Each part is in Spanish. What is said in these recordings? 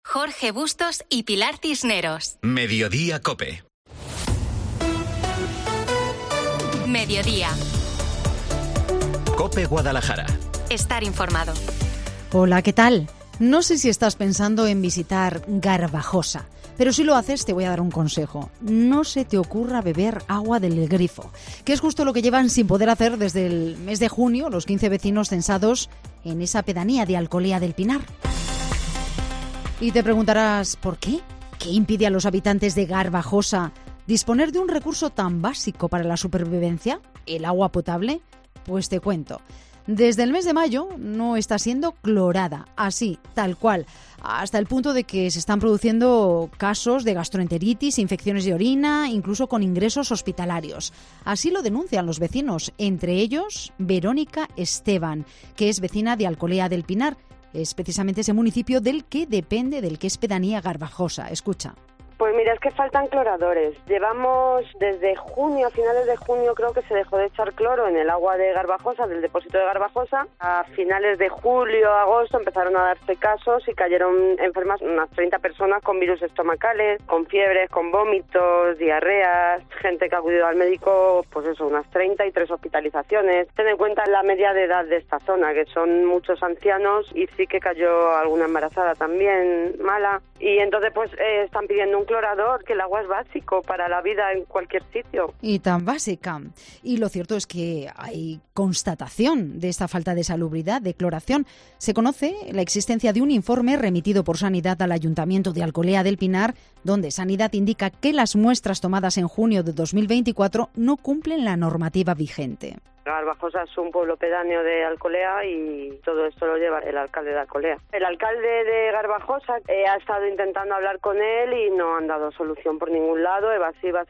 Jorge Bustos y Pilar Cisneros. Mediodía COPE. Mediodía. COPE Guadalajara. Estar informado. Hola, ¿qué tal? No sé si estás pensando en visitar Garbajosa, pero si lo haces te voy a dar un consejo. No se te ocurra beber agua del grifo, que es justo lo que llevan sin poder hacer desde el mes de junio los 15 vecinos censados en esa pedanía de Alcolea del Pinar. Y te preguntarás, ¿por qué? ¿Qué impide a los habitantes de Garbajosa disponer de un recurso tan básico para la supervivencia, el agua potable? Pues te cuento. Desde el mes de mayo no está siendo clorada, así, tal cual, hasta el punto de que se están produciendo casos de gastroenteritis, infecciones de orina, incluso con ingresos hospitalarios. Así lo denuncian los vecinos, entre ellos Verónica Esteban, que es vecina de Alcolea del Pinar. Es precisamente ese municipio del que depende del que es pedanía Garbajosa. Escucha. Pues mira, es que faltan cloradores. Llevamos desde junio, a finales de junio creo que se dejó de echar cloro en el agua de Garbajosa, del depósito de Garbajosa. A finales de julio, agosto empezaron a darse casos y cayeron enfermas unas 30 personas con virus estomacales, con fiebres, con vómitos, diarreas, gente que ha acudido al médico, pues eso, unas 30 y 3 hospitalizaciones. Ten en cuenta la media de edad de esta zona, que son muchos ancianos y sí que cayó alguna embarazada también mala. Y entonces pues están pidiendo un clorador, que el agua es básico para la vida en cualquier sitio. Y tan básica. Y lo cierto es que hay constatación de esta falta de salubridad, de cloración. Se conoce la existencia de un informe remitido por Sanidad al Ayuntamiento de Alcolea del Pinar, donde Sanidad indica que las muestras tomadas en junio de 2024 no cumplen la normativa vigente. Garbajosa es un pueblo pedáneo de Alcolea y todo esto lo lleva el alcalde de Alcolea. El alcalde de Garbajosa ha estado intentando hablar con él y no han dado solución por ningún lado, evasivas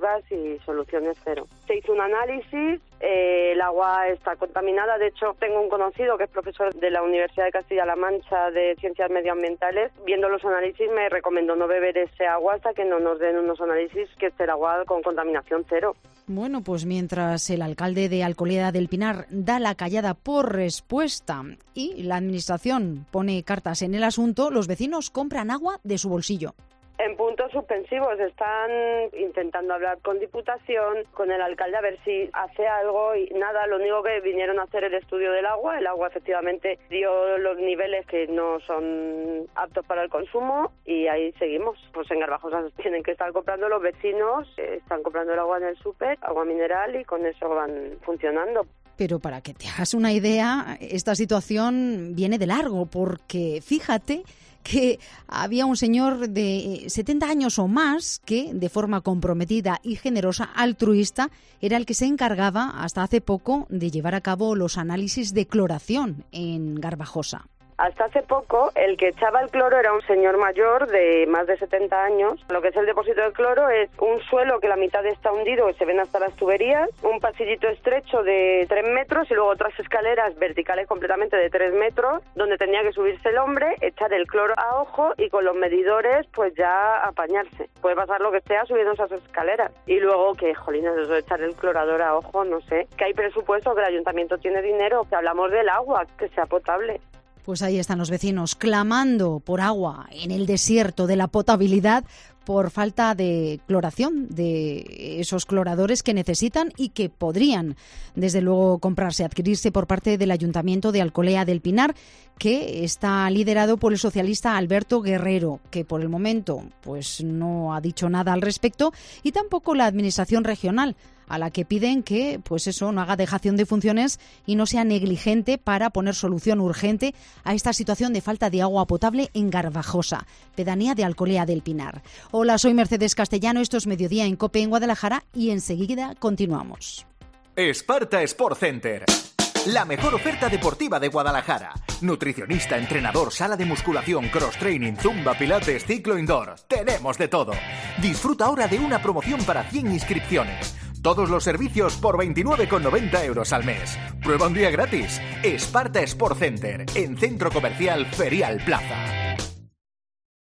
y soluciones cero. Se hizo un análisis, el agua está contaminada, de hecho tengo un conocido que es profesor de la Universidad de Castilla-La Mancha de Ciencias Medioambientales, viendo los análisis me recomendó no beber ese agua hasta que no nos den unos análisis que esté el agua con contaminación cero. Bueno, pues mientras el alcalde de Alcolea del Pinar da la callada por respuesta y la administración pone cartas en el asunto, los vecinos compran agua de su bolsillo. En puntos suspensivos están intentando hablar con Diputación, con el alcalde a ver si hace algo y nada, lo único que vinieron a hacer el estudio del agua, el agua efectivamente dio los niveles que no son aptos para el consumo y ahí seguimos. Pues en Garbajosa tienen que estar comprando los vecinos, están comprando el agua en el súper, agua mineral y con eso van funcionando. Pero para que te hagas una idea, esta situación viene de largo porque fíjate que había un señor de 70 años o más que, de forma comprometida y generosa, altruista, era el que se encargaba hasta hace poco de llevar a cabo los análisis de cloración en Garbajosa. Hasta hace poco, el que echaba el cloro era un señor mayor de más de 70 años. Lo que es el depósito de cloro es un suelo que la mitad está hundido, que se ven hasta las tuberías, un pasillito estrecho de 3 metros y luego otras escaleras verticales completamente de 3 metros, donde tenía que subirse el hombre, echar el cloro a ojo y con los medidores pues ya apañarse. Puede pasar lo que sea subiendo esas escaleras. Y luego que, jolines, eso de echar el clorador a ojo, no sé, que hay presupuesto, que el ayuntamiento tiene dinero, que hablamos del agua, que sea potable. Pues ahí están los vecinos clamando por agua en el desierto de la potabilidad por falta de cloración, de esos cloradores que necesitan y que podrían, desde luego, comprarse, adquirirse por parte del Ayuntamiento de Alcolea del Pinar, que está liderado por el socialista Alberto Guerrero, que por el momento pues no ha dicho nada al respecto, y tampoco la Administración regional, a la que piden que pues eso no haga dejación de funciones y no sea negligente para poner solución urgente a esta situación de falta de agua potable en Garbajosa, pedanía de Alcolea del Pinar. Hola, soy Mercedes Castellano, esto es Mediodía en COPE en Guadalajara y enseguida continuamos. Esparta Sport Center. La mejor oferta deportiva de Guadalajara. Nutricionista, entrenador, sala de musculación, cross-training, zumba, pilates, ciclo indoor. Tenemos de todo. Disfruta ahora de una promoción para 100 inscripciones. Todos los servicios por 29,90 € al mes. Prueba un día gratis. Esparta Sport Center, en Centro Comercial Ferial Plaza.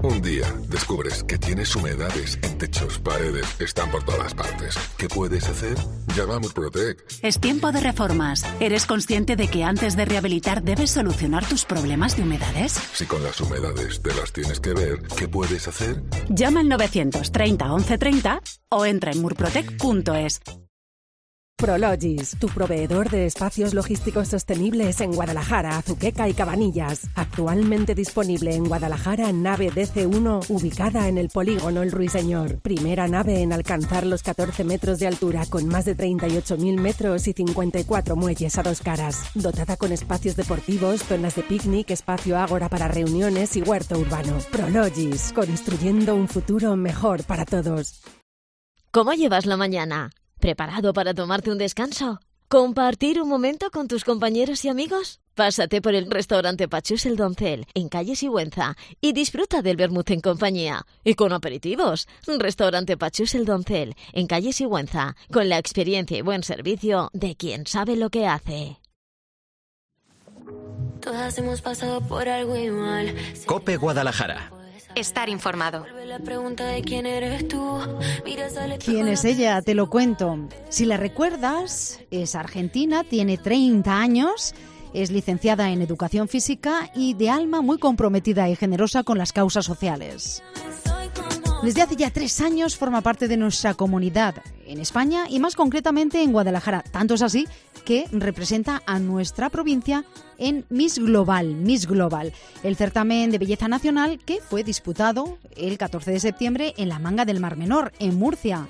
Un día descubres que tienes humedades en techos, paredes, están por todas partes. ¿Qué puedes hacer? Llama a Murprotec. Es tiempo de reformas. ¿Eres consciente de que antes de rehabilitar debes solucionar tus problemas de humedades? Si con las humedades te las tienes que ver, ¿qué puedes hacer? Llama al 930 1130 o entra en murprotec.es. Prologis, tu proveedor de espacios logísticos sostenibles en Guadalajara, Azuqueca y Cabanillas. Actualmente disponible en Guadalajara, nave DC1, ubicada en el polígono El Ruiseñor. Primera nave en alcanzar los 14 metros de altura, con más de 38.000 metros y 54 muelles a dos caras. Dotada con espacios deportivos, zonas de picnic, espacio ágora para reuniones y huerto urbano. Prologis, construyendo un futuro mejor para todos. ¿Cómo llevas la mañana? ¿Preparado para tomarte un descanso? ¿Compartir un momento con tus compañeros y amigos? Pásate por el restaurante Pachús el Doncel, en calle Sigüenza, y disfruta del vermut en compañía. Y con aperitivos. Restaurante Pachús el Doncel, en calle Sigüenza, con la experiencia y buen servicio de quien sabe lo que hace. Todas hemos pasado por algo igual. COPE Guadalajara. Estar informado. ¿Quién es ella? Te lo cuento. Si la recuerdas, es argentina, tiene 30 años, es licenciada en Educación Física y de alma muy comprometida y generosa con las causas sociales. Desde hace ya 3 años forma parte de nuestra comunidad en España y más concretamente en Guadalajara. Tanto es así que representa a nuestra provincia en Miss Global, el certamen de belleza nacional que fue disputado el 14 de septiembre en la Manga del Mar Menor, en Murcia.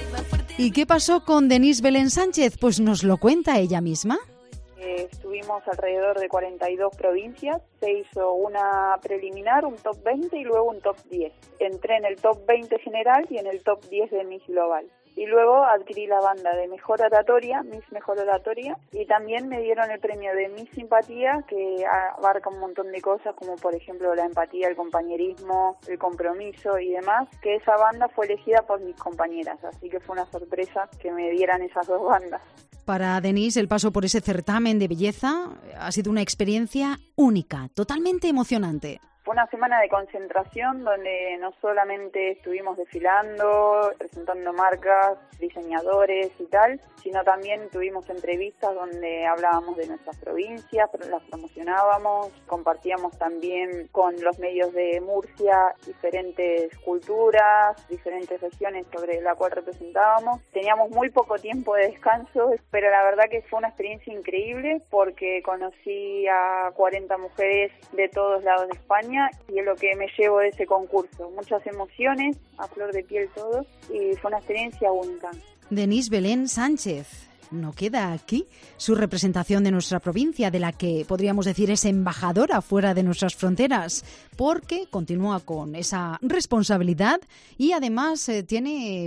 ¿Y qué pasó con Denise Belén Sánchez? Pues nos lo cuenta ella misma. Estuvimos alrededor de 42 provincias, se hizo una preliminar, un top 20 y luego un top 10. Entré en el top 20 general y en el top 10 de Miss Global. Y luego adquirí la banda de Mejor Oratoria, Miss Mejor Oratoria, y también me dieron el premio de Miss Simpatía, que abarca un montón de cosas, como por ejemplo la empatía, el compañerismo, el compromiso y demás, que esa banda fue elegida por mis compañeras, así que fue una sorpresa que me dieran esas dos bandas. Para Denise, el paso por ese certamen de belleza ha sido una experiencia única, totalmente emocionante. Fue una semana de concentración donde no solamente estuvimos desfilando, presentando marcas, diseñadores y tal, sino también tuvimos entrevistas donde hablábamos de nuestras provincias, las promocionábamos, compartíamos también con los medios de Murcia diferentes culturas, diferentes regiones sobre la cual representábamos. Teníamos muy poco tiempo de descanso, pero la verdad que fue una experiencia increíble porque conocí a 40 mujeres de todos lados de España y es lo que me llevo de ese concurso. Muchas emociones, a flor de piel todo, y fue una experiencia única. Denise Belén Sánchez. No queda aquí su representación de nuestra provincia, de la que podríamos decir es embajadora fuera de nuestras fronteras, porque continúa con esa responsabilidad y además tiene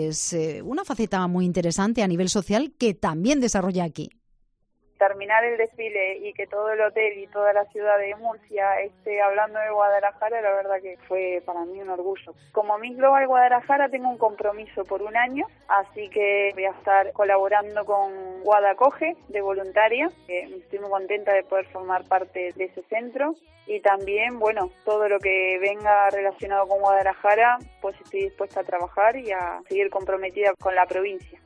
una faceta muy interesante a nivel social que también desarrolla aquí. Terminar el desfile y que todo el hotel y toda la ciudad de Murcia esté hablando de Guadalajara, la verdad que fue para mí un orgullo. Como Miss Global Guadalajara tengo un compromiso por 1 año, así que voy a estar colaborando con Guadacoge de voluntaria. Estoy muy contenta de poder formar parte de ese centro y también, todo lo que venga relacionado con Guadalajara, pues estoy dispuesta a trabajar y a seguir comprometida con la provincia.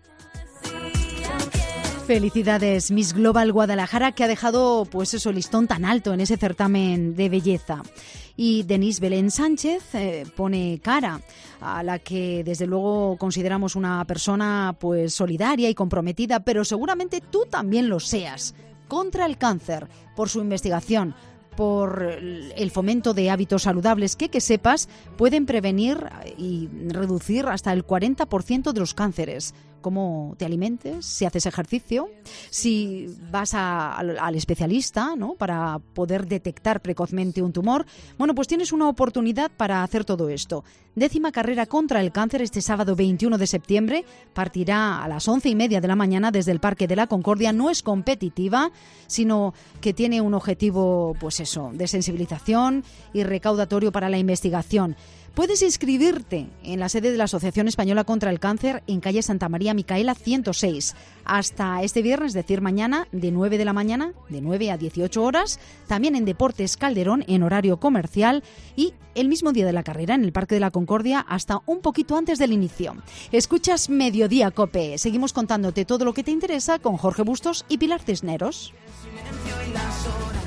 Felicidades, Miss Global Guadalajara, que ha dejado el listón tan alto en ese certamen de belleza. Y Denise Belén Sánchez pone cara a la que desde luego consideramos una persona solidaria y comprometida, pero seguramente tú también lo seas, contra el cáncer, por su investigación, por el fomento de hábitos saludables que sepas pueden prevenir y reducir hasta el 40% de los cánceres. Cómo te alimentes, si haces ejercicio, si vas al especialista, ¿no?, para poder detectar precozmente un tumor. Pues tienes una oportunidad para hacer todo esto. 10ª carrera contra el cáncer este sábado 21 de septiembre. Partirá a las 11:30 de la mañana desde el Parque de la Concordia. No es competitiva, sino que tiene un objetivo, de sensibilización y recaudatorio para la investigación. Puedes inscribirte en la sede de la Asociación Española contra el Cáncer en calle Santa María Micaela 106. Hasta este viernes, es decir, mañana, de 9 de la mañana, de 9 a 18 horas, también en Deportes Calderón, en horario comercial, y el mismo día de la carrera en el Parque de la Concordia hasta un poquito antes del inicio. Escuchas Mediodía COPE. Seguimos contándote todo lo que te interesa con Jorge Bustos y Pilar Cisneros. Silencio y las horas.